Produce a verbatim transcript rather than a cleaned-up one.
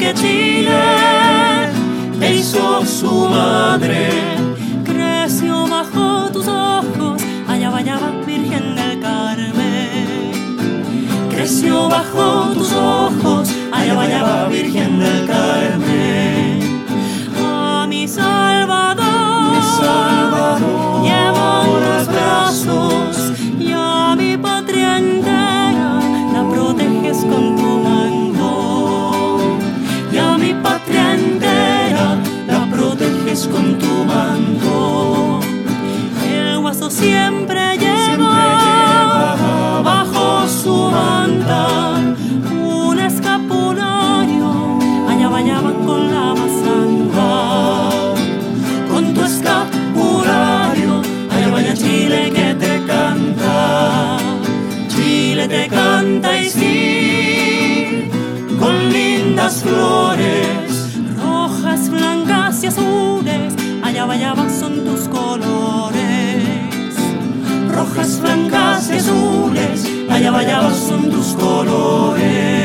que Chile te hizo su madre. Creció bajo tus ojos, allá vaya Virgen del Carmen. Creció bajo tus ojos, allá vaya Virgen del Carmen. A mi Salvador, mi Salvador, llevo en los brazos, y a mi patria entera la proteges con tu manto. Y a mi patria entera la proteges con tu manto. El guaso siempre lleva, Siempre lleva bajo su manta un escapulario, allá vaya con la más santa. con tu escapulario, allá vaya Chile que te canta. Chile te canta y sí, con lindas flores, Rojas, blancas y azules, allá vaya son tus colores. rojas, blancas y azules, allá vaya son tus colores.